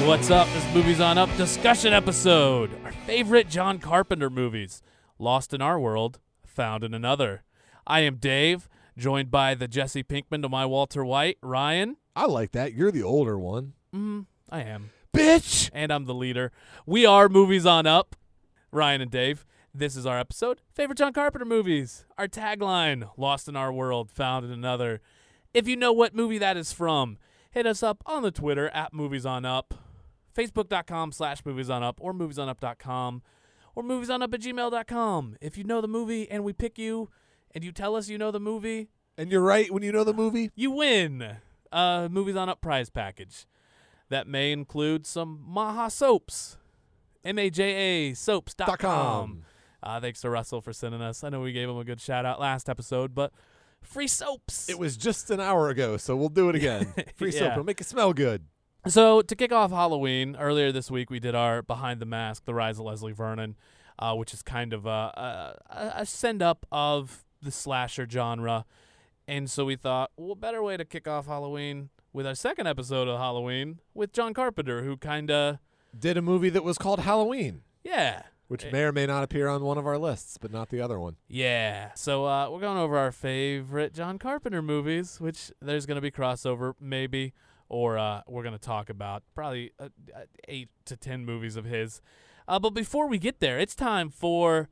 what's up? This Movies on Up discussion episode. Our favorite John Carpenter movies. Lost in our world, found in another. I am Dave, joined by the Jesse Pinkman to my Walter White, Ryan. I like that. You're the older one. I am. Bitch! And I'm the leader. We are Movies on Up, Ryan and Dave. This is our episode, Favorite John Carpenter Movies. Our tagline, Lost in Our World, Found in Another. If you know what movie that is from, hit us up on the Twitter at MoviesOnUp, Facebook.com/MoviesOnUp, or MoviesOnUp.com, or MoviesOnUp@gmail.com. If you know the movie and we pick you, and you tell us you know the movie, And you're right when you know the movie? you win a Movies on Up prize package. That may include some Maha soaps, MAJA soaps.com. Thanks to Russell for sending us. I know we gave him a good shout out last episode, but free soaps. It was just an hour ago, so we'll do it again. Free soap. Yeah. It'll make it smell good. So to kick off Halloween, earlier this week we did our Behind the Mask, The Rise of Leslie Vernon, which is kind of a send-up of the slasher genre. And so we thought, well, better way to kick off Halloween with our second episode of Halloween with John Carpenter, who kind of, Did a movie that was called Halloween, yeah. which may or may not appear on one of our lists, but not the other one. Yeah. So we're going over our favorite John Carpenter movies, which there's going to be crossover maybe, or we're going to talk about probably 8 to 10 movies of his. But before we get there, it's time for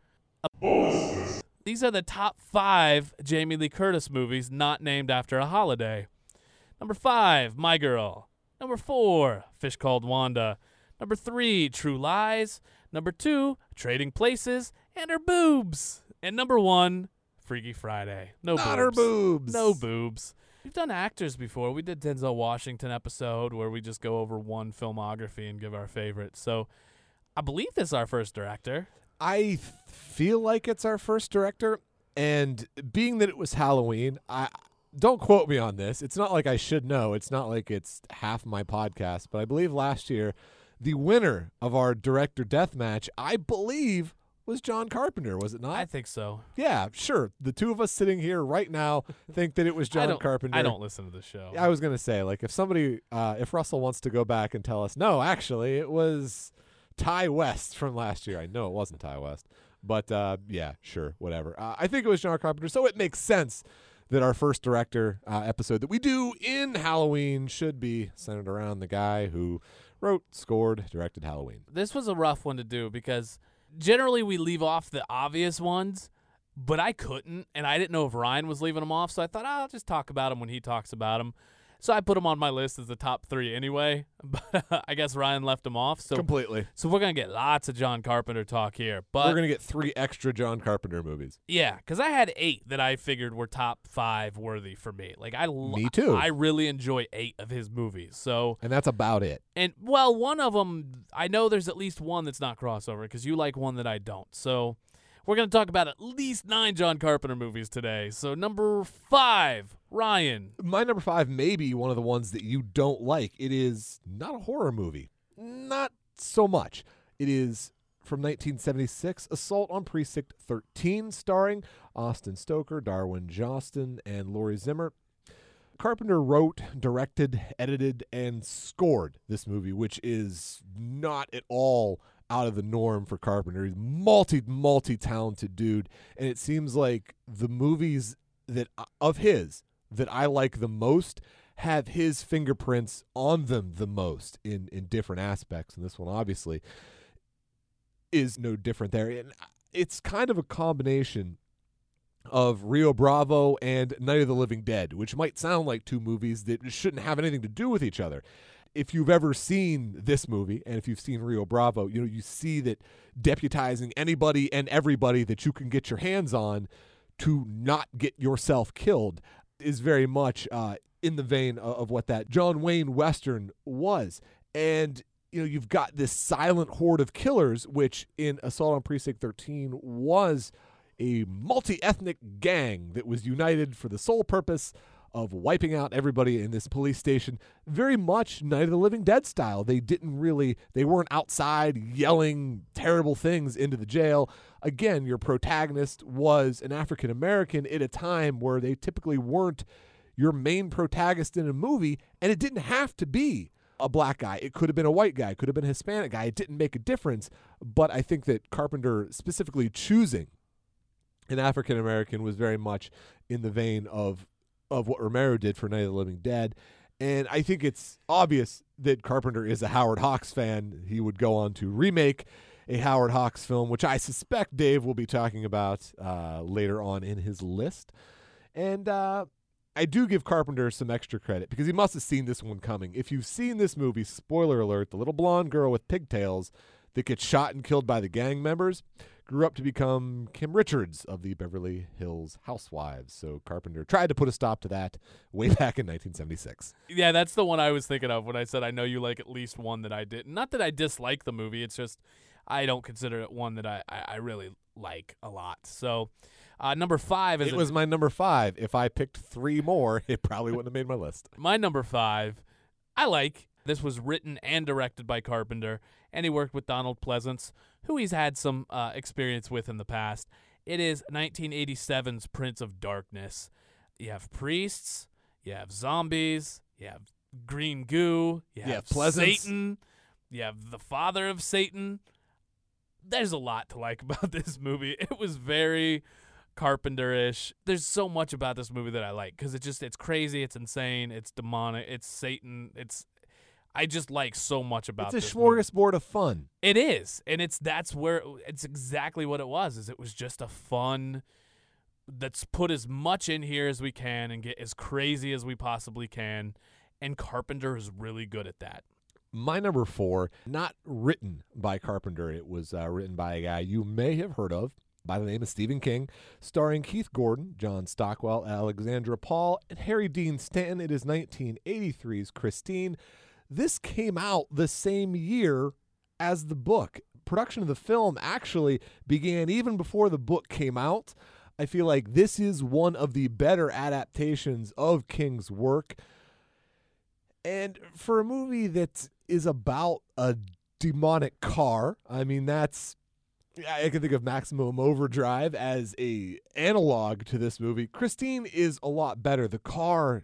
these are the top 5 Jamie Lee Curtis movies not named after a holiday. Number 5, My Girl. Number 4, Fish Called Wanda. Number 3, True Lies. Number 2, Trading Places and Her Boobs. And number 1, Freaky Friday. No boobs. Not her boobs. No boobs. We've done actors before. We did Denzel Washington episode where we just go over one filmography and give our favorites. So I believe this is our first director. I feel like it's our first director, and being that it was Halloween, don't quote me on this. It's not like I should know. It's not like it's half my podcast, but I believe last year the winner of our director death match, I believe, was John Carpenter, was it not? I think so. Yeah, sure. The two of us sitting here right now think that it was John Carpenter. I don't listen to the show. I was going to say, like, if somebody, if Russell wants to go back and tell us, no, actually, it was Ty West from last year. I know it wasn't Ty West, but yeah, sure, whatever. I think it was John Carpenter, so it makes sense that our first director episode that we do in Halloween should be centered around the guy who wrote, scored, directed Halloween. This was a rough one to do because generally we leave off the obvious ones, but I couldn't, and I didn't know if Ryan was leaving them off, so I thought I'll just talk about them when he talks about them. So I put them on my list as the top 3 anyway, but I guess Ryan left them off. So Completely. So we're going to get lots of John Carpenter talk here. But We're going to get 3 extra John Carpenter movies. yeah, because I had 8 that I figured were top 5 worthy for me. Like Me too. I really enjoy 8 of his movies. So And that's about it. and well, one of them I know there's at least one that's not crossover because you like one that I don't. So we're going to talk about at least 9 John Carpenter movies today. So number 5, Ryan. My number 5 may be one of the ones that you don't like. It is not a horror movie. Not so much. It is from 1976, Assault on Precinct 13, starring Austin Stoker, Darwin Jostin, and Laurie Zimmer. Carpenter wrote, directed, edited, and scored this movie, which is not at all out of the norm for Carpenter. He's multi-talented dude, and it seems like the movies that of his that I like the most have his fingerprints on them the most in different aspects, and this one obviously is no different there. And it's kind of a combination of Rio Bravo and Night of the Living Dead, which might sound like 2 movies that shouldn't have anything to do with each other. If you've ever seen this movie, and if you've seen Rio Bravo, you see that deputizing anybody and everybody that you can get your hands on to not get yourself killed is very much in the vein of what that John Wayne Western was. And you've got this silent horde of killers, which in Assault on Precinct 13 was a multi-ethnic gang that was united for the sole purpose of wiping out everybody in this police station. Very much Night of the Living Dead style. They weren't outside yelling terrible things into the jail. Again, your protagonist was an African American at a time where they typically weren't your main protagonist in a movie, and it didn't have to be a black guy. It could have been a white guy. It could have been a Hispanic guy. It didn't make a difference. But I think that Carpenter specifically choosing an African American was very much in the vein of what Romero did for Night of the Living Dead. And I think it's obvious that Carpenter is a Howard Hawks fan. He would go on to remake a Howard Hawks film, which I suspect Dave will be talking about later on in his list. And I do give Carpenter some extra credit because he must have seen this one coming. If you've seen this movie, spoiler alert, the little blonde girl with pigtails that gets shot and killed by the gang members grew up to become Kim Richards of the Beverly Hills Housewives. So Carpenter tried to put a stop to that way back in 1976. Yeah, that's the one I was thinking of when I said I know you like at least one that I didn't. Not that I dislike the movie. It's just I don't consider it one that I really like a lot. So number 5 is... It was my number 5. If I picked 3 more, it probably wouldn't have made my list. My number 5, I like. This was written and directed by Carpenter, and he worked with Donald Pleasance, who he's had some experience with in the past. It is 1987's Prince of Darkness. You have priests, you have zombies, you have green goo, you have Satan, you have the father of Satan. There's a lot to like about this movie. It was very Carpenter-ish. There's so much about this movie that I like because it's crazy, it's insane, it's demonic, it's Satan, I just like so much about this. It's a smorgasbord of fun. It is, and that's exactly what it was. Is it was just a fun. Let's put as much in here as we can and get as crazy as we possibly can, and Carpenter is really good at that. My number 4, not written by Carpenter. It was written by a guy you may have heard of by the name of Stephen King, starring Keith Gordon, John Stockwell, Alexandra Paul, and Harry Dean Stanton. It is 1983's Christine. This came out the same year as the book. Production of the film actually began even before the book came out. I feel like this is one of the better adaptations of King's work. And for a movie that is about a demonic car, I mean, I can think of Maximum Overdrive as a analog to this movie. Christine is a lot better. The car,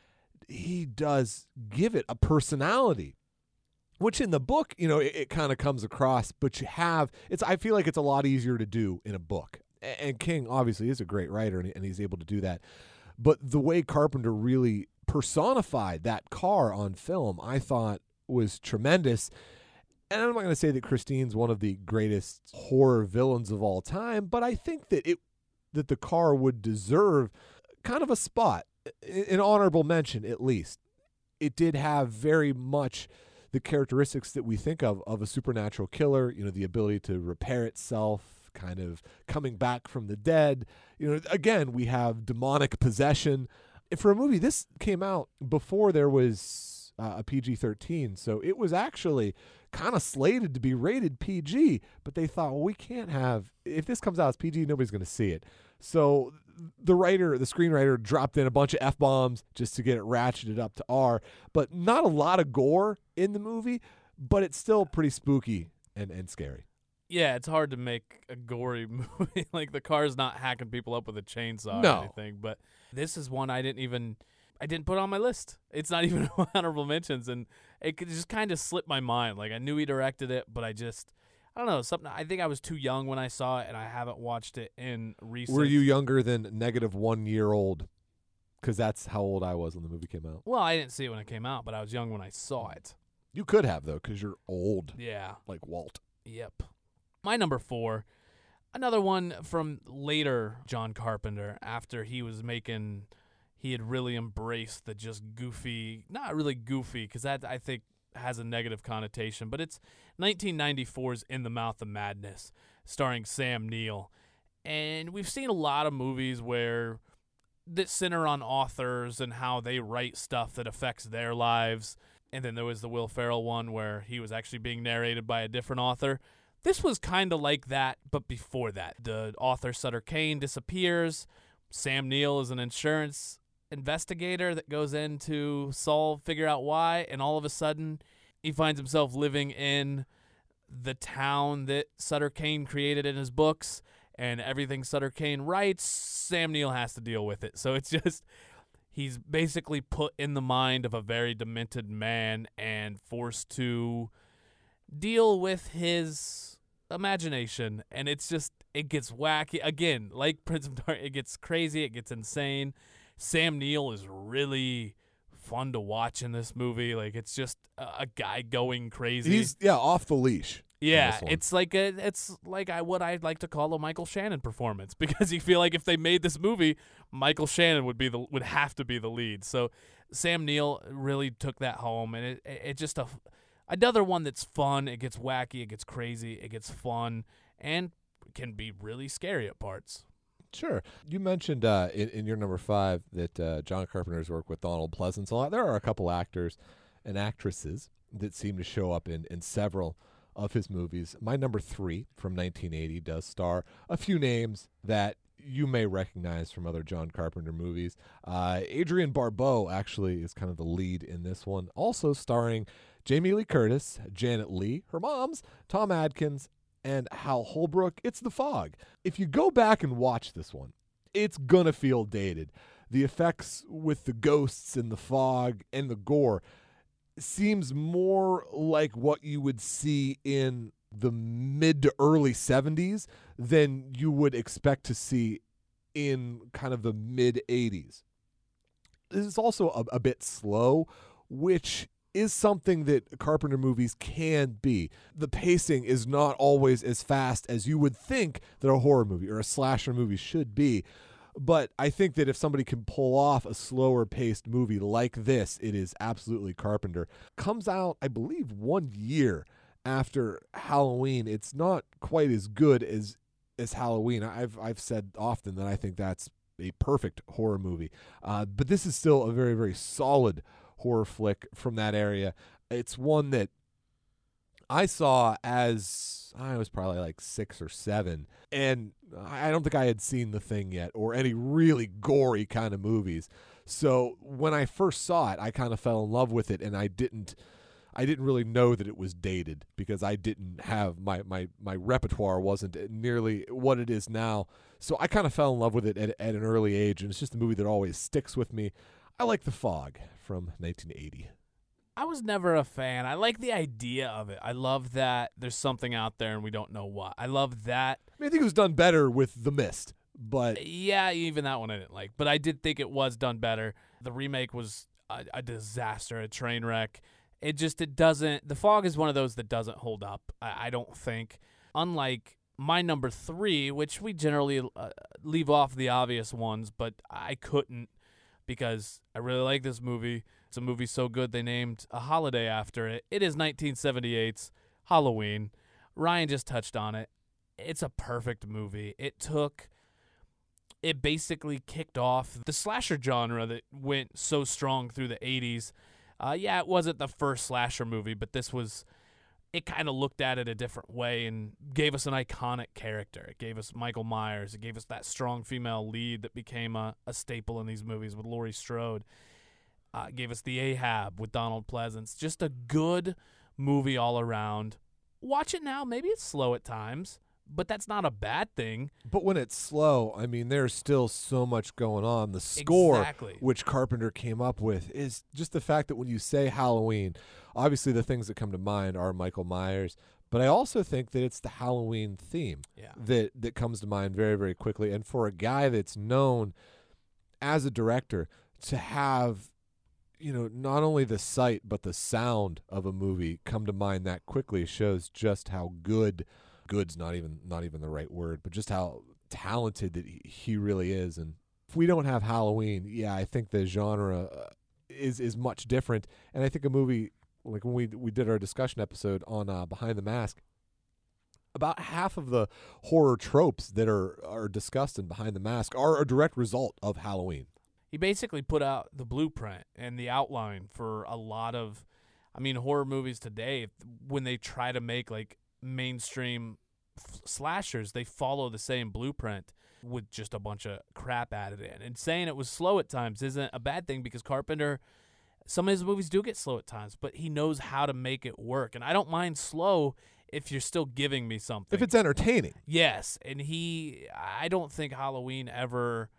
he does give it a personality, which in the book, it kind of comes across, but I feel like it's a lot easier to do in a book. And King obviously is a great writer and he's able to do that. But the way Carpenter really personified that car on film, I thought was tremendous. And I'm not going to say that Christine's one of the greatest horror villains of all time, but I think that the car would deserve kind of a spot, an honorable mention at least. It did have very much the characteristics that we think of a supernatural killer, the ability to repair itself, kind of coming back from the dead. Again, we have demonic possession. And for a movie, this came out before there was a PG-13, so it was actually kind of slated to be rated PG, but they thought, well, we can't have, if this comes out as PG, nobody's going to see it. So the screenwriter dropped in a bunch of F-bombs just to get it ratcheted up to R, but not a lot of gore in the movie, but it's still pretty spooky and scary. Yeah, it's hard to make a gory movie. Like, the car's not hacking people up with a chainsaw or anything, but this is one I didn't put on my list. It's not even honorable mentions, and it just kind of slipped my mind. Like, I knew he directed it, but I don't know, something. I think I was too young when I saw it, and I haven't watched it in recent. Were you younger than -1 year old? Because that's how old I was when the movie came out. Well, I didn't see it when it came out, but I was young when I saw it. You could have, though, because you're old. Yeah. Like Walt. Yep. My number 4, another one from later John Carpenter, after he had really embraced the just goofy, not really goofy, because that, I think, has a negative connotation, but it's 1994's In the Mouth of Madness, starring Sam Neill. And we've seen a lot of movies that center on authors and how they write stuff that affects their lives. And then there was the Will Ferrell one where he was actually being narrated by a different author. This was kind of like that, but before that. The author Sutter Kane disappears. Sam Neill is an insurance investigator that goes in to figure out why, and all of a sudden he finds himself living in the town that Sutter Kane created in his books, and everything Sutter Kane writes, Sam Neill has to deal with it. So it's just, he's basically put in the mind of a very demented man and forced to deal with his imagination. And it gets wacky. Again, like Prince of Darkness, it gets crazy, it gets insane. Sam Neill is really fun to watch in this movie. Like, it's just a guy going crazy. He's off the leash. Yeah, it's like what I'd like to call a Michael Shannon performance, because you feel like if they made this movie, Michael Shannon would have to be the lead. So Sam Neill really took that home, and it just another one that's fun. It gets wacky, it gets crazy, it gets fun, and can be really scary at parts. Sure. You mentioned in your number 5 that John Carpenter's worked with Donald Pleasence a lot. There are a couple actors and actresses that seem to show up in several of his movies. My number 3 from 1980 does star a few names that you may recognize from other John Carpenter movies. Adrienne Barbeau actually is kind of the lead in this one, also starring Jamie Lee Curtis, Janet Leigh, her moms, Tom Adkins, and Hal Holbrook. It's The Fog. If you go back and watch this one, it's gonna feel dated. The effects with the ghosts and the fog and the gore seems more like what you would see in the mid to early 70s than you would expect to see in kind of the mid 80s. This is also a bit slow, which is something that Carpenter movies can be. The pacing is not always as fast as you would think that a horror movie or a slasher movie should be. But I think that if somebody can pull off a slower paced movie like this, it is absolutely Carpenter. Comes out, I believe, 1 year after Halloween. It's not quite as good as Halloween. I've said often that I think that's a perfect horror movie. But this is still a very, very solid horror flick from that area. It's one that I saw as I was probably like 6 or 7, and I don't think I had seen The Thing yet or any really gory kind of movies. So when I first saw it, I kind of fell in love with it, and I didn't really know that it was dated because I didn't have my repertoire wasn't nearly what it is now. So I kind of fell in love with it at an early age, and it's just a movie that always sticks with me. I like The Fog from 1980. I was never a fan. I like the idea of it. I love that there's something out there and we don't know what. I love that. I mean, I think it was done better with The Mist, but yeah, even that one I didn't like. But I did think it was done better. The remake was a disaster, a train wreck. It doesn't. The Fog is one of those that doesn't hold up, I don't think. Unlike my number 3, which we generally leave off the obvious ones, but I couldn't because I really like this movie. It's a movie so good they named a holiday after it. It is 1978's Halloween. Ryan just touched on it. It's a perfect movie. It basically kicked off the slasher genre that went so strong through the 80s. Yeah, it wasn't the first slasher movie, but it kind of looked at it a different way and gave us an iconic character. It gave us Michael Myers. It gave us that strong female lead that became a staple in these movies with Laurie Strode. Gave us The Ahab with Donald Pleasence. Just a good movie all around. Watch it now. Maybe it's slow at times, but that's not a bad thing. But when it's slow, I mean, there's still so much going on. The score, exactly, which Carpenter came up with, is just the fact that when you say Halloween, obviously the things that come to mind are Michael Myers, but I also think that it's the Halloween theme that comes to mind very, very quickly. And for a guy that's known as a director to have, not only the sight but the sound of a movie come to mind that quickly shows just how good's not even the right word, but just how talented that he really is. And if we don't have Halloween, I think the genre is much different. And I think a movie like when we did our discussion episode on Behind the Mask, about half of the horror tropes that are discussed in Behind the Mask are a direct result of Halloween. He basically put out the blueprint and the outline for a lot of, horror movies today. When they try to make like mainstream slashers, they follow the same blueprint with just a bunch of crap added in. And saying it was slow at times isn't a bad thing because Carpenter, some of his movies do get slow at times, but he knows how to make it work. And I don't mind slow if you're still giving me something. If it's entertaining. Yes. And I don't think Halloween ever,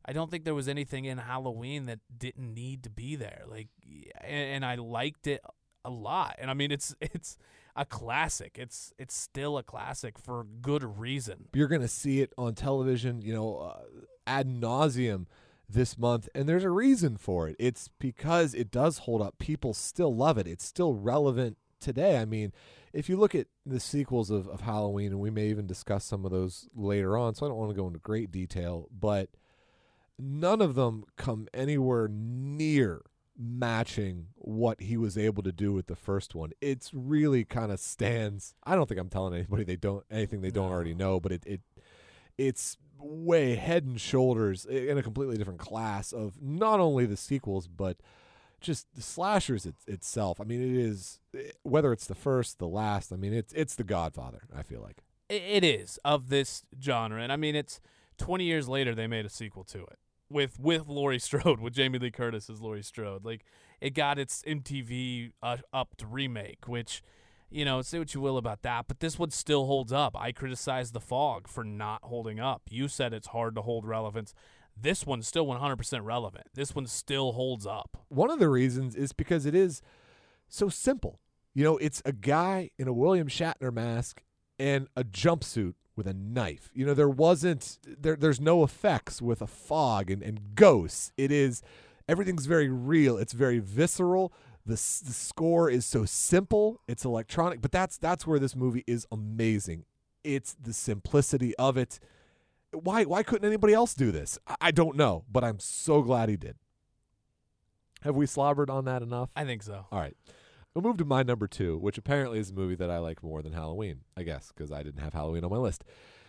I don't think there was anything in Halloween that didn't need to be there. Like, and I liked it a lot. And I mean, it's a classic. It's still a classic for good reason. You're going to see it on television, ad nauseum this month, and there's a reason for it. It's because it does hold up. People still love it. It's still relevant today. I mean, if you look at the sequels of Halloween, and we may even discuss some of those later on, so I don't want to go into great detail, but none of them come anywhere near matching what he was able to do with the first one. It's really kind of stands. I don't think I'm telling anybody anything they don't already know, but it's way head and shoulders in a completely different class of not only the sequels but just the slashers itself. I mean, it is, whether it's the first, the last, I mean, it's the Godfather, I feel like. It is of this genre. And I mean, it's 20 years later they made a sequel to it with Laurie Strode, with Jamie Lee Curtis as Laurie Strode. Like, it got its MTV upped remake, which, say what you will about that, but this one still holds up. I criticized The Fog for not holding up. You said it's hard to hold relevance. This one's still 100% relevant. This one still holds up. One of the reasons is because it is so simple. It's a guy in a William Shatner mask and a jumpsuit with a knife. There's no effects with a fog and ghosts. Everything's very real. It's very visceral. The score is so simple. It's electronic, but that's where this movie is amazing. It's the simplicity of it. Why couldn't anybody else do this? I don't know, but I'm so glad he did. Have we slobbered on that enough? I think so. All right. We'll move to my number 2, which apparently is a movie that I like more than Halloween, I guess, because I didn't have Halloween on my list.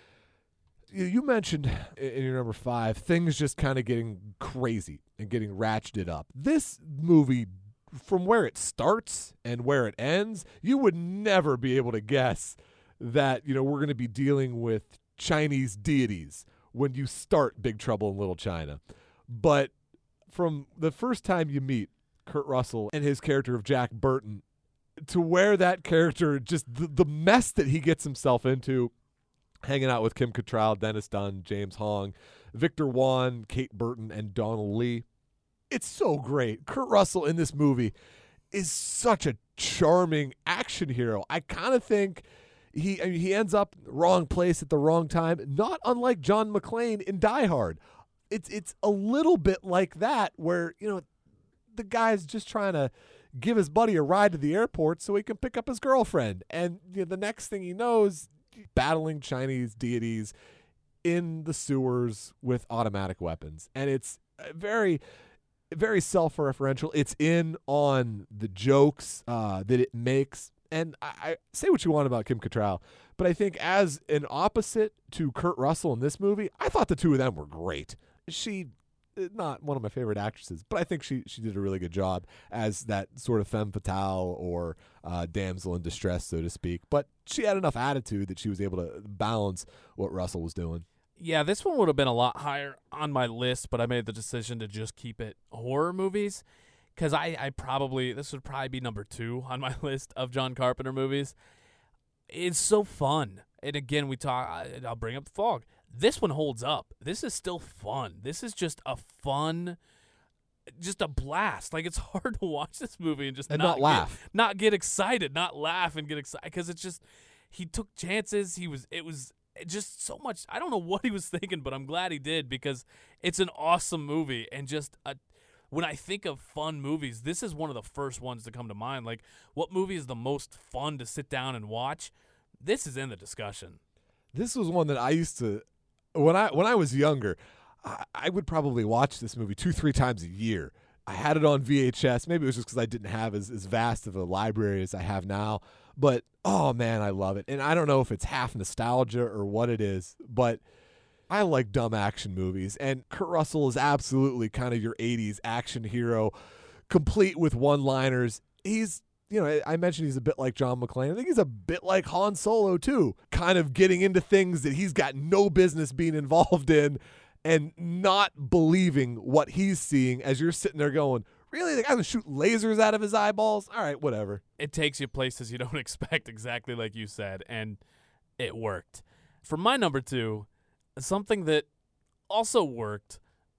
You mentioned in your number 5 things just kind of getting crazy and getting ratcheted up. This movie, from where it starts and where it ends, you would never be able to guess that, we're going to be dealing with Chinese deities when you start Big Trouble in Little China. But from the first time you meet Kurt Russell and his character of Jack Burton, to where that character, just the mess that he gets himself into, hanging out with Kim Cattrall, Dennis Dunn, James Hong, Victor Wan, Kate Burton, and Donald Lee. It's so great. Kurt Russell in this movie is such a charming action hero. I kind of think he ends up wrong place at the wrong time, not unlike John McClane in Die Hard. It's a little bit like that, where the guy's just trying to give his buddy a ride to the airport so he can pick up his girlfriend, and the next thing he knows, battling Chinese deities in the sewers with automatic weapons. And it's very, very self-referential. It's in on the jokes that it makes. And I say what you want about Kim Cattrall, but I think as an opposite to Kurt Russell in this movie, I thought the two of them were great. She, not one of my favorite actresses, but I think she did a really good job as that sort of femme fatale or damsel in distress, so to speak. But she had enough attitude that she was able to balance what Russell was doing. Yeah, this one would have been a lot higher on my list, but I made the decision to just keep it horror movies, because this would probably be number 2 on my list of John Carpenter movies. It's so fun. And again, I'll bring up The Fog. This one holds up. This is still fun. This is just a blast. Like, it's hard to watch this movie and just not laugh. Not get excited, not laugh and get excited, because it's just, he took chances. It was just so much. I don't know what he was thinking, but I'm glad he did, because it's an awesome movie. And just when I think of fun movies, this is one of the first ones to come to mind. Like, what movie is the most fun to sit down and watch? This is in the discussion. This was one that I used to, when I was younger, I would probably watch this movie 2-3 times a year. I had it on VHS. Maybe it was just because I didn't have as vast of a library as I have now. But, oh, man, I love it. And I don't know if it's half nostalgia or what it is, but I like dumb action movies. And Kurt Russell is absolutely kind of your 80s action hero, complete with one-liners. He's, I mentioned he's a bit like John McClane. I think he's a bit like Han Solo, too, kind of getting into things that he's got no business being involved in and not believing what he's seeing as you're sitting there going, really? The guy's going to shoot lasers out of his eyeballs? All right, whatever. It takes you places you don't expect, exactly like you said, and it worked. For my number 2, something that also worked,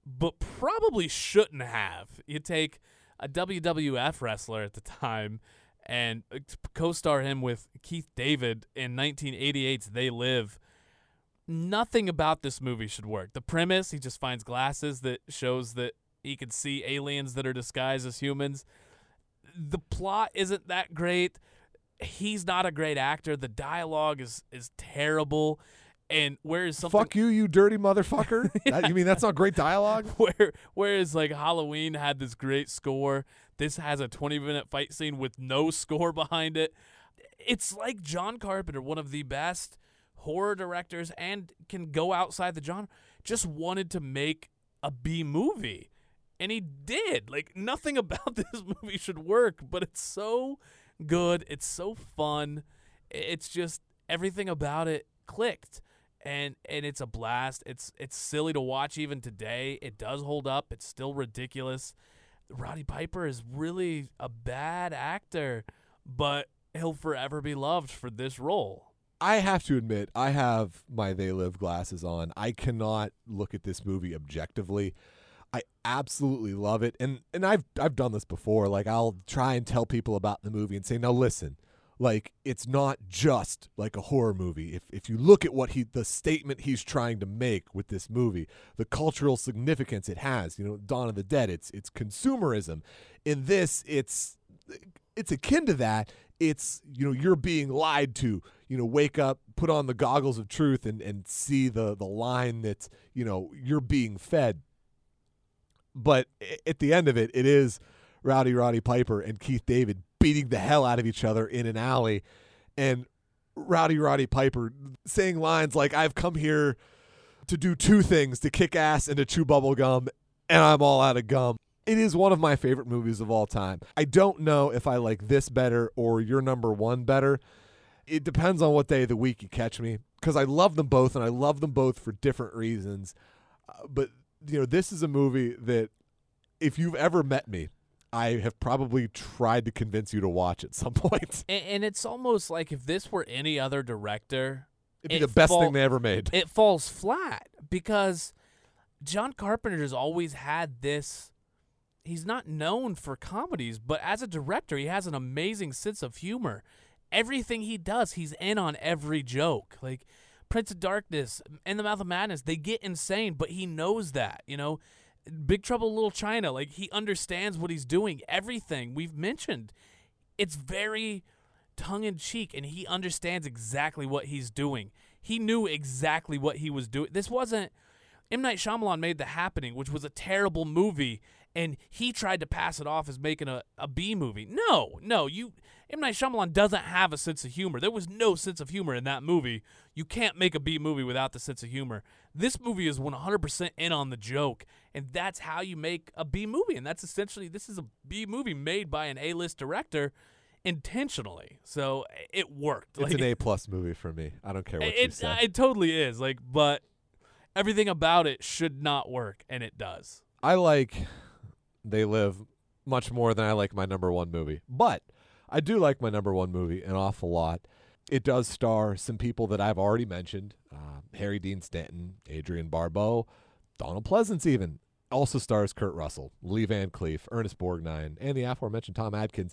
but probably shouldn't have. You take a WWF wrestler at the time and co-star him with Keith David in 1988's They Live. Nothing about this movie should work. The premise, he just finds glasses that shows that he can see aliens that are disguised as humans. The plot isn't that great. He's not a great actor. The dialogue is terrible. And whereas something Fuck you, you dirty motherfucker. You mean that's not great dialogue? whereas like Halloween had this great score, this has a 20-minute fight scene with no score behind it. It's like John Carpenter, one of the best horror directors and can go outside the genre, just wanted to make a B movie. And he did. Like, nothing about this movie should work, but it's so good. It's so fun. It's just everything about it clicked. And it's a blast. It's silly to watch even today. It does hold up. It's still ridiculous. Roddy Piper is really a bad actor, but he'll forever be loved for this role. I have to admit, I have my They Live glasses on. I cannot look at this movie objectively. I absolutely love it. And I've done this before. Like, I'll try and tell people about the movie and say, now listen, like, it's not just like a horror movie. If you look at what the statement he's trying to make with this movie, the cultural significance it has, Dawn of the Dead, it's consumerism. In this, it's akin to that. It's, you're being lied to, wake up, put on the goggles of truth and see the line that, you're being fed. But at the end of it, it is Roddy Piper and Keith David beating the hell out of each other in an alley. And Roddy Piper saying lines like, I've come here to do two things, to kick ass and to chew bubble gum, and I'm all out of gum. It is one of my favorite movies of all time. I don't know if I like this better or your number one better. It depends on what day of the week you catch me, because I love them both, and I love them both for different reasons. But, this is a movie that if you've ever met me, I have probably tried to convince you to watch at some point. And it's almost like if this were any other director, it'd be the best thing they ever made. It falls flat because John Carpenter's always had this. He's not known for comedies, but as a director, he has an amazing sense of humor. Everything he does, he's in on every joke. Like Prince of Darkness, In the Mouth of Madness, they get insane, but he knows that, Big Trouble in Little China, like he understands what he's doing. Everything we've mentioned, it's very tongue-in-cheek, and he understands exactly what he's doing. He knew exactly what he was doing. This wasn't M. Night Shyamalan made The Happening, which was a terrible movie, and he tried to pass it off as making a B movie. No, M. Night Shyamalan doesn't have a sense of humor. There was no sense of humor in that movie. You can't make a B movie without the sense of humor. This movie is 100% in on the joke, and that's how you make a B movie, and that's essentially, this is a B movie made by an A-list director intentionally. So it worked. It's an A-plus movie for me. I don't care what you say. It totally is. But everything about it should not work, and it does. I like They Live much more than I like my number one movie. But I do like my number one movie an awful lot. It does star some people that I've already mentioned. Harry Dean Stanton, Adrienne Barbeau, Donald Pleasance even. Also stars Kurt Russell, Lee Van Cleef, Ernest Borgnine, and the aforementioned Tom Adkins.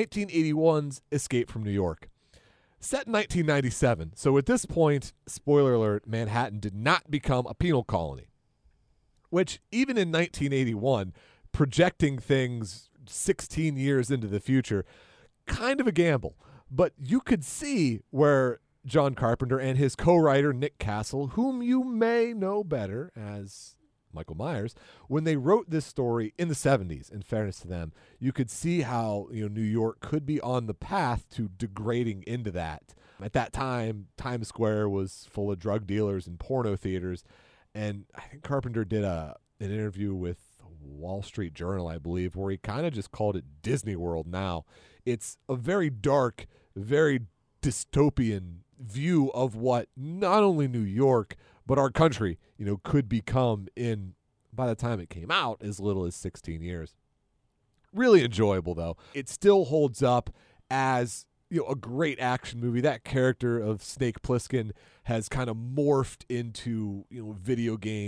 1981's Escape from New York. Set in 1997. So at this point, spoiler alert, Manhattan did not become a penal colony. Which, even in 1981, projecting things 16 years into the future, kind of a gamble. But you could see where John Carpenter and his co-writer Nick Castle, whom you may know better as Michael Myers, when they wrote this story in the 70s, in fairness to them, you could see how New York could be on the path to degrading into that. At that time, Times Square was full of drug dealers and porno theaters, and I think Carpenter did an interview with Wall Street Journal, I believe, where he kind of just called it Disney World now. It's a very dark, very dystopian view of what not only New York, but our country, could become in, by the time it came out, as little as 16 years. Really enjoyable, though. It still holds up as, a great action movie. That character of Snake Plissken has kind of morphed into, video game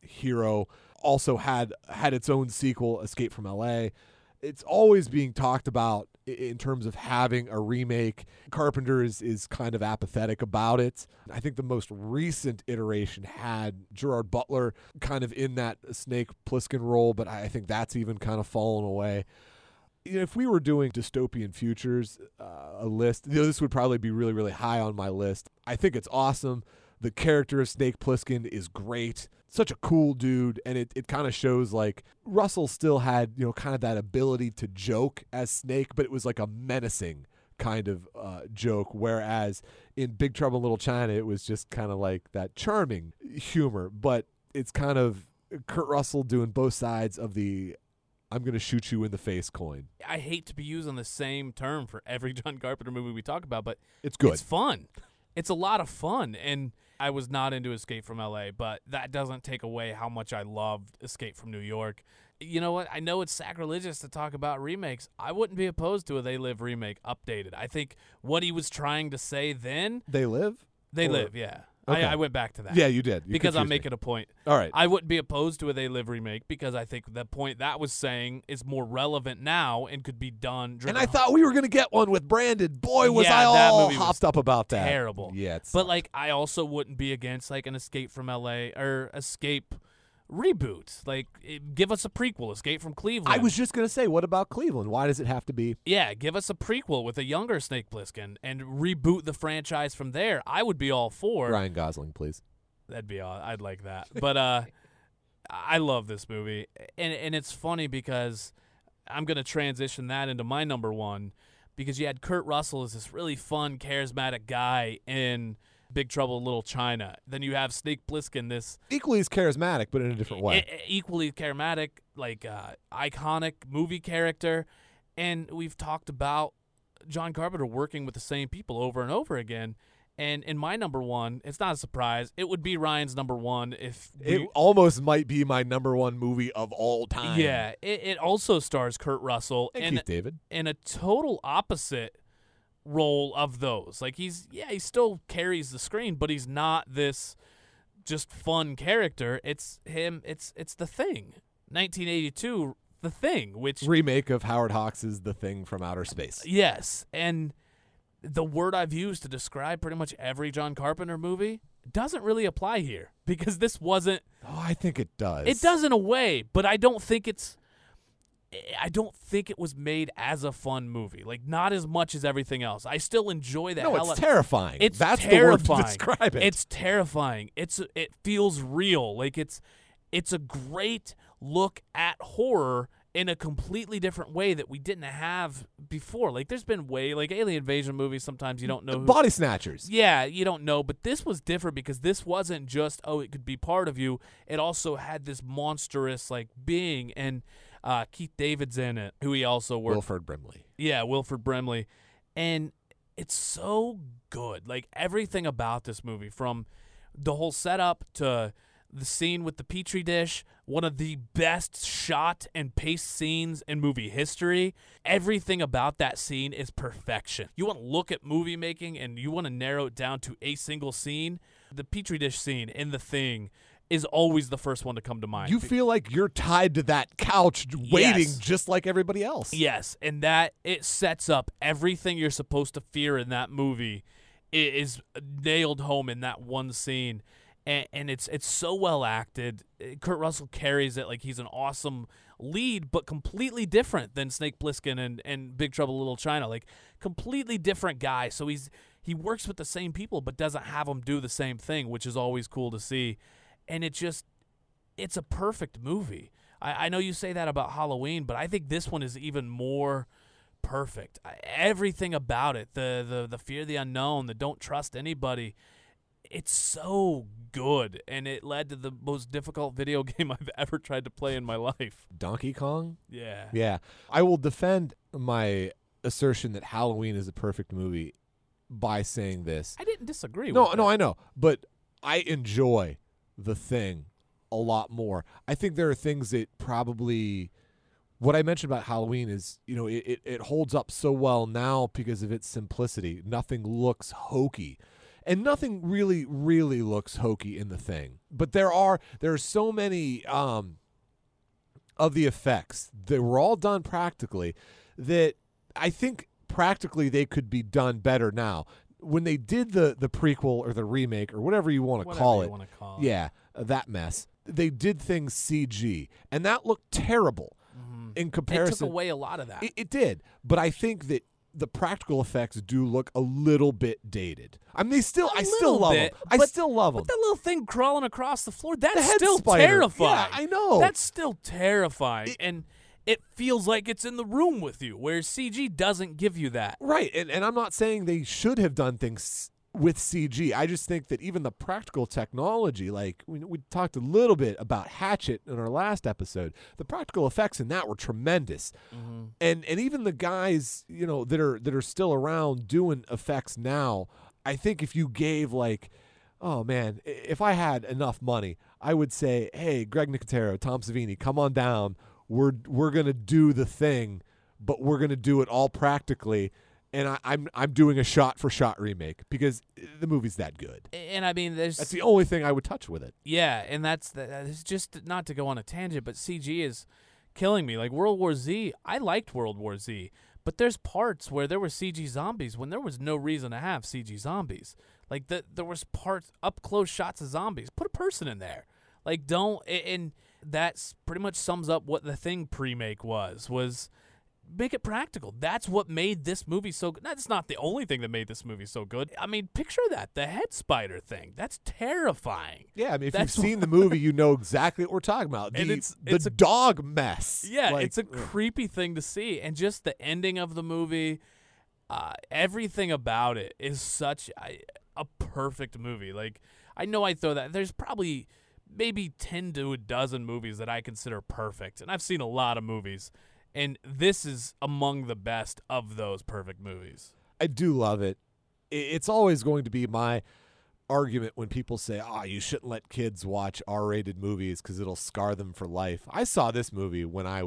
hero. Also had its own sequel, Escape from L.A. It's always being talked about in terms of having a remake. Carpenter is kind of apathetic about it. I think the most recent iteration had Gerard Butler kind of in that Snake Plissken role, but I think that's even kind of fallen away. If we were doing dystopian futures, a list, this would probably be really, really high on my list. I think it's awesome. The character of Snake Plissken is great. Such a cool dude, and it kind of shows like Russell still had, kind of that ability to joke as Snake, but it was like a menacing kind of joke, whereas in Big Trouble in Little China, it was just kind of like that charming humor, but it's kind of Kurt Russell doing both sides of the I'm going to shoot you in the face coin. I hate to be using the same term for every John Carpenter movie we talk about, but it's good. It's fun. It's a lot of fun, and I was not into Escape from L.A., but that doesn't take away how much I loved Escape from New York. You know what? I know it's sacrilegious to talk about remakes. I wouldn't be opposed to a They Live remake updated. I think what he was trying to say then... They Live? They Live, yeah. Okay. I went back to that. Yeah, you did. Because I'm making a point. All right. I wouldn't be opposed to a They Live remake because I think the point that was saying is more relevant now and could be done. And I thought we were going to get one with Brandon. Boy, was I that all movie was hopped up about that. Terrible. Yeah, it's but like I also wouldn't be against like an Escape from L.A. or Escape reboot. Like give us a prequel, Escape from Cleveland. I was just going to say, what about Cleveland? Why does it have to be? Yeah, give us a prequel with a younger Snake Plissken and reboot the franchise from there. I would be all for. Ryan Gosling, please. That'd be all. I'd like that. But I love this movie, and it's funny because I'm gonna transition that into my number one because you had Kurt Russell as this really fun, charismatic guy in Big Trouble in Little China. Then you have Snake Plissken, this equally as charismatic, but in a different way. Equally charismatic, like iconic movie character, and we've talked about John Carpenter working with the same people over and over again. And in my number one, it's not a surprise. It would be Ryan's number one if it almost might be my number one movie of all time. Yeah, it also stars Kurt Russell and Keith David in a total opposite role of those. Like he still carries the screen, but he's not this just fun character. It's him. It's The Thing, 1982, The Thing, which remake of Howard Hawks' The Thing from Outer Space. Yes, and the word I've used to describe pretty much every John Carpenter movie doesn't really apply here because this wasn't. Oh, I think it does. It does in a way, but I don't think it was made as a fun movie. Like not as much as everything else. I still enjoy that. No, it's terrifying. That's terrifying. The word to describe it. It's terrifying. It feels real. Like it's a great look at horror in a completely different way that we didn't have before. Like there's been like alien invasion movies, sometimes you don't know Body Snatchers. Yeah, you don't know, but this was different because this wasn't just it could be part of you. It also had this monstrous like being, and Keith David's in it, who he also worked. Wilford Brimley. Yeah, Wilford Brimley. And it's so good. Like everything about this movie, from the whole setup to the scene with the Petri dish, one of the best shot and paced scenes in movie history. Everything about that scene is perfection. You want to look at movie making and you want to narrow it down to a single scene. The Petri dish scene in The Thing is always the first one to come to mind. You feel like you're tied to that couch waiting just like everybody else. Yes, and that it sets up everything you're supposed to fear in that movie. It is nailed home in that one scene. And it's so well acted. Kurt Russell carries it like he's an awesome lead, but completely different than Snake Plissken and Big Trouble in Little China. Like completely different guy. So he works with the same people, but doesn't have them do the same thing, which is always cool to see. And it's a perfect movie. I know you say that about Halloween, but I think this one is even more perfect. Everything about it, the fear of the unknown, the don't trust anybody. It's so good, and it led to the most difficult video game I've ever tried to play in my life. Donkey Kong? Yeah. Yeah. I will defend my assertion that Halloween is a perfect movie by saying this. I didn't disagree No, with no, that. I know. But I enjoy The Thing a lot more. I think there are things that probably... What I mentioned about Halloween is, it holds up so well now because of its simplicity. Nothing looks hokey. And nothing really, really looks hokey in The Thing. But there are so many of the effects that were all done practically that I think practically they could be done better now. When they did the prequel or the remake or whatever you want to call it, yeah, that mess, they did things CG, and that looked terrible in comparison. It took away a lot of that. It did, but I think that the practical effects do look a little bit dated. I mean, I still love them. I still love them. But that little thing crawling across the floor, that's The head still spider. terrifying. Yeah, I know. That's still terrifying. And it feels like it's in the room with you, whereas CG doesn't give you that. Right, and I'm not saying they should have done things with CG. I just think that even the practical technology, like we talked a little bit about Hatchet in our last episode, the practical effects in that were tremendous. And even the guys, that are still around doing effects now, I think if you gave oh man, if I had enough money, I would say, hey, Greg Nicotero, Tom Savini, come on down. We're gonna do The Thing, but we're gonna do it all practically, and I'm doing a shot-for-shot remake because the movie's that good. And I mean, that's the only thing I would touch with it. Yeah, and that's just not to go on a tangent, but CG is killing me. Like World War Z, I liked World War Z, but there's parts where there were CG zombies when there was no reason to have CG zombies. Like there was parts up close shots of zombies. Put a person in there. Like don't and. That's pretty much sums up what The Thing pre-make was make it practical. That's what made this movie so good. That's not the only thing that made this movie so good. I mean, picture that, the head spider thing. That's terrifying. Yeah, I mean, if you've seen the movie, you know exactly what we're talking about. It's a dog mess. Yeah, it's a creepy thing to see. And just the ending of the movie, everything about it is such a perfect movie. Like, I know I throw that. There's probably maybe 10 to a dozen movies that I consider perfect, and I've seen a lot of movies, and this is among the best of those perfect movies. I do love it. It's always going to be my argument when people say, you shouldn't let kids watch R-rated movies because it'll scar them for life. I saw this movie when I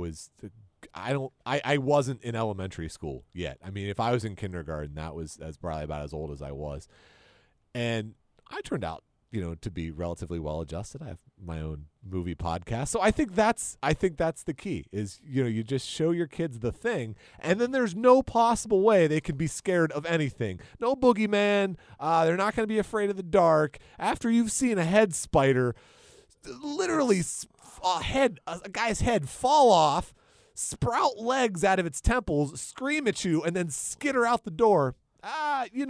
wasn't in elementary school yet. I mean, if I was in kindergarten, that's probably about as old as I was, and I turned out to be relatively well-adjusted. I have my own movie podcast. So I think that's the key is, you just show your kids The Thing, and then there's no possible way they can be scared of anything. No boogeyman. They're not going to be afraid of the dark. After you've seen a head spider, literally a guy's head fall off, sprout legs out of its temples, scream at you, and then skitter out the door. You're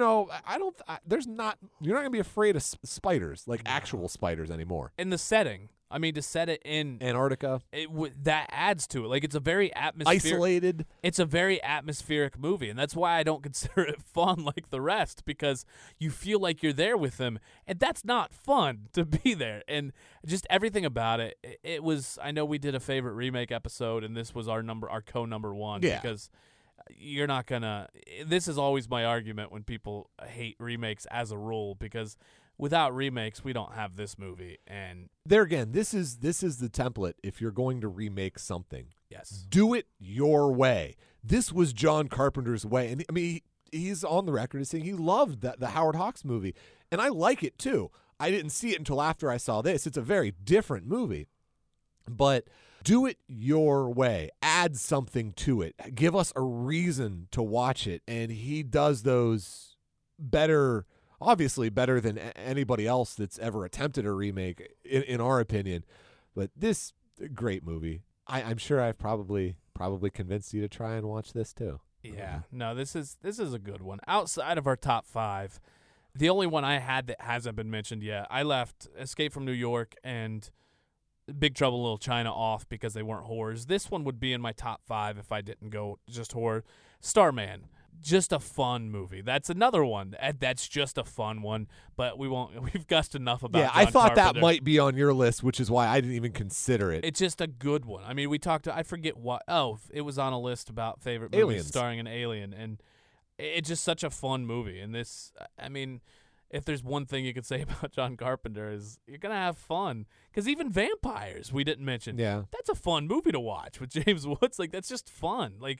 not going to be afraid of spiders, like actual spiders anymore. In the setting, I mean, to set it in Antarctica, that adds to it. Like, it's a very isolated. It's a very atmospheric movie, and that's why I don't consider it fun like the rest, because you feel like you're there with them, and that's not fun to be there. And just everything about it, it was. I know we did a favorite remake episode, and this was our co-number one, because you're not gonna. This is always my argument when people hate remakes as a rule, because without remakes we don't have this movie. And there again, this is the template. If you're going to remake something, yes, do it your way. This was John Carpenter's way, and I mean he's on the record as saying he loved the Howard Hawks movie, and I like it too. I didn't see it until after I saw this. It's a very different movie, but do it your way. Add something to it. Give us a reason to watch it. And he does those better, obviously better than anybody else that's ever attempted a remake, in our opinion. But this, great movie. I'm sure I've probably convinced you to try and watch this too. Yeah. No, this is a good one. Outside of our top 5, the only one I had that hasn't been mentioned yet, I left Escape from New York and Big Trouble in Little China off because they weren't horrors. This one would be in my top 5 if I didn't go just horror. Starman, just a fun movie. That's another one that's just a fun one, but we've gussed enough about. Yeah, John I thought Carpenter. that might be on your list, which is why I didn't even consider it. It's just a good one. I mean, we talked to, I forget what. Oh, it was on a list about favorite movies Aliens. Starring an alien, and it's just such a fun movie. And this, I mean, if there's one thing you could say about John Carpenter is you're going to have fun. Because even Vampires, we didn't mention. Yeah. That's a fun movie to watch with James Woods. Like, that's just fun. Like,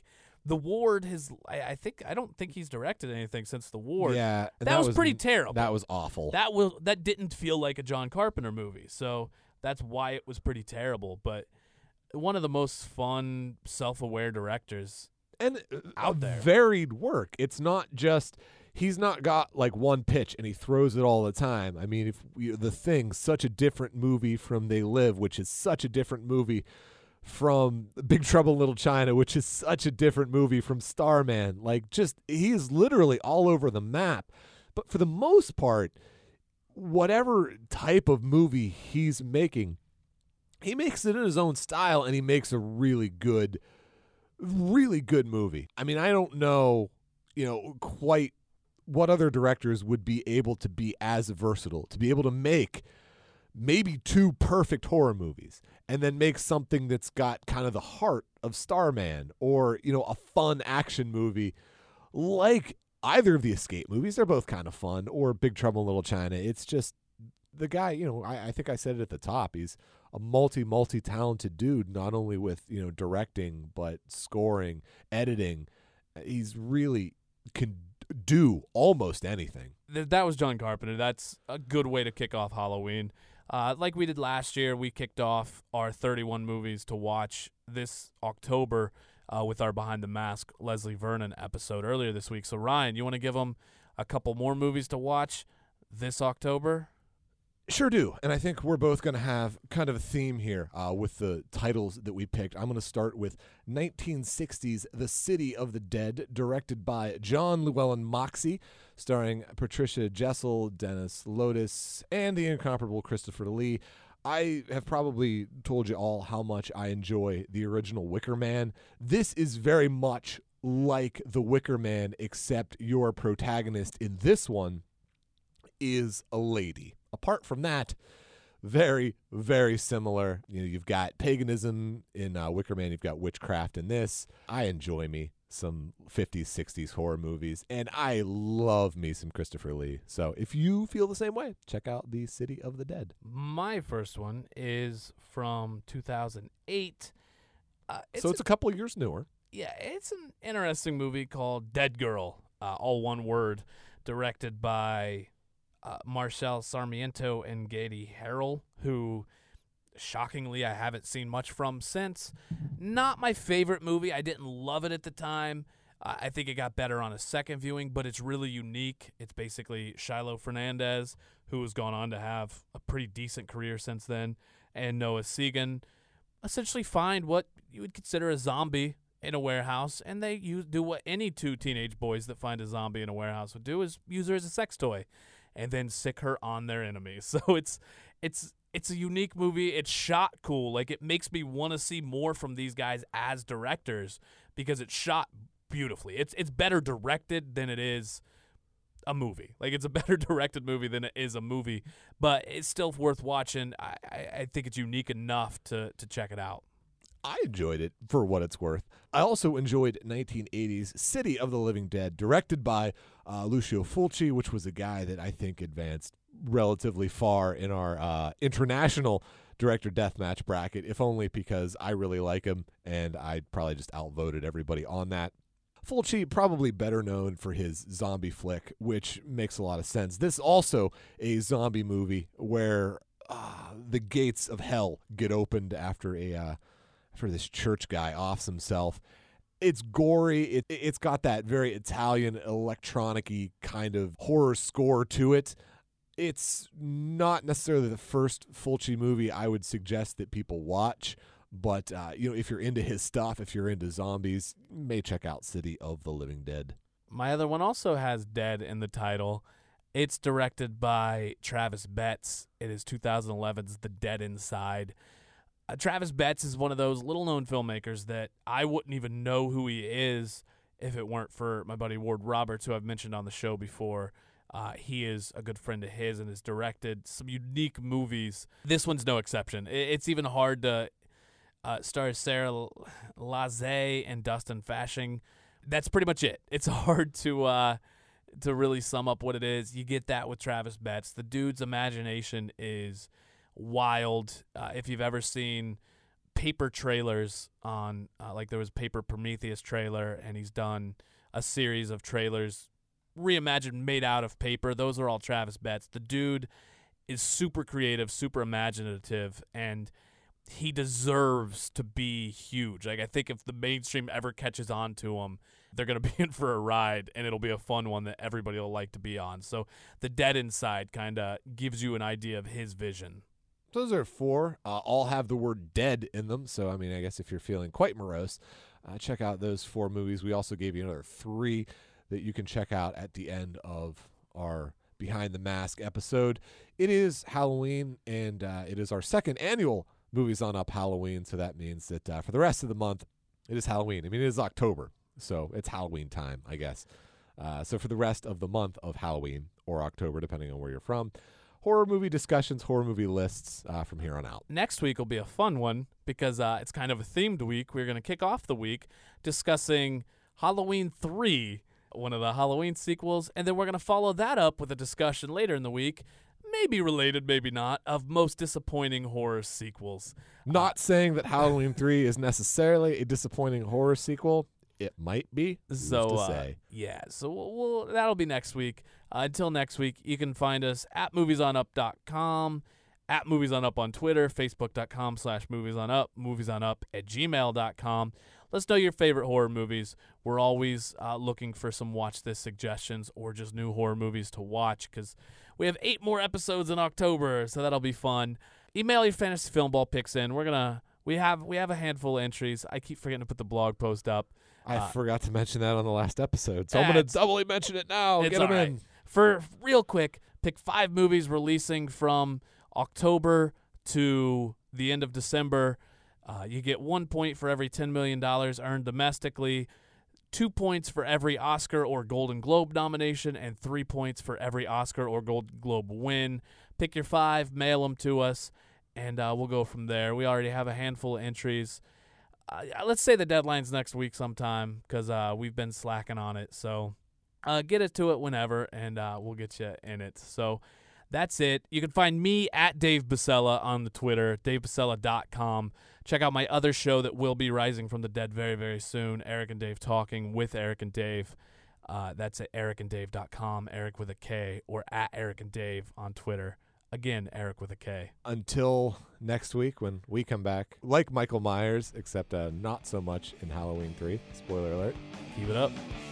The Ward I don't think he's directed anything since The Ward. Yeah, and that was pretty terrible. That was awful. That didn't feel like a John Carpenter movie, so that's why it was pretty terrible. But one of the most fun, self-aware directors and out there. Varied work. It's not just he's not got like one pitch and he throws it all the time. I mean, The Thing, such a different movie from They Live, which is such a different movie from Big Trouble in Little China, which is such a different movie from Starman. Like, just he is literally all over the map. But for the most part, whatever type of movie he's making, he makes it in his own style, and he makes a really good movie. I mean, I don't know, quite what other directors would be able to be as versatile, to be able to make maybe 2 perfect horror movies and then make something that's got kind of the heart of Starman, or, a fun action movie like either of the Escape movies. They're both kind of fun, or Big Trouble in Little China. It's just the guy, I think I said it at the top. He's a multi-talented dude, not only with, directing, but scoring, editing. He's really can do almost anything. That was John Carpenter. That's a good way to kick off Halloween. Like we did last year, we kicked off our 31 movies to watch this October with our Behind the Mask Leslie Vernon episode earlier this week. So, Ryan, you want to give them a couple more movies to watch this October? Sure do. And I think we're both going to have kind of a theme here with the titles that we picked. I'm going to start with 1960's The City of the Dead, directed by John Llewellyn Moxey, starring Patricia Jessel, Dennis Lotus, and the incomparable Christopher Lee. I have probably told you all how much I enjoy the original Wicker Man. This is very much like the Wicker Man, except your protagonist in this one is a lady. Apart from that, very, very similar. You've got paganism in Wicker Man. You've got witchcraft in this. I enjoy me some 50s, 60s horror movies, and I love me some Christopher Lee. So if you feel the same way, check out The City of the Dead. My first one is from 2008. It's a couple of years newer. Yeah, it's an interesting movie called Dead Girl, all one word, directed by Marcel Sarmiento and Gady Harrell, who, shockingly, I haven't seen much from since. Not my favorite movie. I didn't love it at the time. I think it got better on a second viewing, but it's really unique. It's basically Shiloh Fernandez, who has gone on to have a pretty decent career since then, and Noah Segan essentially find what you would consider a zombie in a warehouse, and they do what any 2 teenage boys that find a zombie in a warehouse would do, is use her as a sex toy and then sick her on their enemies. So it's a unique movie. It's shot cool. Like, it makes me want to see more from these guys as directors because it's shot beautifully. It's better directed than it is a movie. Like, it's a better directed movie than it is a movie, but it's still worth watching. I think it's unique enough to check it out. I enjoyed it for what it's worth. I also enjoyed 1980's City of the Living Dead, directed by Lucio Fulci, which was a guy that I think advanced relatively far in our international director deathmatch bracket, if only because I really like him, and I probably just outvoted everybody on that. Fulci, probably better known for his zombie flick, which makes a lot of sense. This is also a zombie movie where the gates of hell get opened after this church guy offs himself. It's gory. It's got that very Italian electronic-y kind of horror score to it. It's not necessarily the first Fulci movie I would suggest that people watch, but if you're into his stuff, if you're into zombies, you may check out City of the Living Dead. My other one also has Dead in the title. It's directed by Travis Betts. It is 2011's The Dead Inside. Travis Betts is one of those little-known filmmakers that I wouldn't even know who he is if it weren't for my buddy Ward Roberts, who I've mentioned on the show before. He is a good friend of his and has directed some unique movies. This one's no exception. It's even hard to star Sarah Lazzé and Dustin Fashing. That's pretty much it. It's hard to really sum up what it is. You get that with Travis Betts. The dude's imagination is wild. If you've ever seen paper trailers on, like there was Paper Prometheus trailer, and he's done a series of trailers reimagined, made out of paper. Those are all Travis Betts. The dude is super creative, super imaginative, and he deserves to be huge. Like, I think if the mainstream ever catches on to him, they're going to be in for a ride, and it'll be a fun one that everybody will like to be on. So The Dead Inside kind of gives you an idea of his vision. Those are 4. All have the word dead in them. So, I mean, I guess if you're feeling quite morose, check out those 4 movies. We also gave you another 3 that you can check out at the end of our Behind the Mask episode. It is Halloween, and it is our 2nd annual Movies on Up Halloween. So that means that for the rest of the month, it is Halloween. I mean, it is October, so it's Halloween time, I guess. So for the rest of the month of Halloween, or October, depending on where you're from, horror movie discussions, horror movie lists from here on out. Next week will be a fun one because it's kind of a themed week. We're going to kick off the week discussing Halloween 3, one of the Halloween sequels, and then we're going to follow that up with a discussion later in the week, maybe related, maybe not, of most disappointing horror sequels. Not saying that Halloween 3 is necessarily a disappointing horror sequel. It might be. So that'll be next week. Until next week, you can find us at moviesonup.com, at moviesonup on Twitter, facebook.com/moviesonup, moviesonup@gmail.com. Let us know your favorite horror movies. We're always looking for some watch this suggestions or just new horror movies to watch because we have 8 more episodes in October, so that'll be fun. Email your fantasy film ball picks in. We have a handful of entries. I keep forgetting to put the blog post up. I forgot to mention that on the last episode, so I'm going to doubly mention it now. Get them in. For real quick, pick 5 movies releasing from October to the end of December. You get 1 point for every $10 million earned domestically, 2 points for every Oscar or Golden Globe nomination, and 3 points for every Oscar or Golden Globe win. Pick your 5, mail them to us, and we'll go from there. We already have a handful of entries. Let's say the deadline's next week sometime because we've been slacking on it. So get it to it whenever, and we'll get you in it. So that's it. You can find me at Dave Basella on the Twitter, davebasella.com. Check out my other show that will be rising from the dead very, very soon, Eric and Dave Talking with Eric and Dave. That's at ericanddave.com, Eric with a K, or at Eric and Dave on Twitter. Again, Eric with a K. Until next week when we come back, like Michael Myers, except not so much in Halloween 3. Spoiler alert. Keep it up.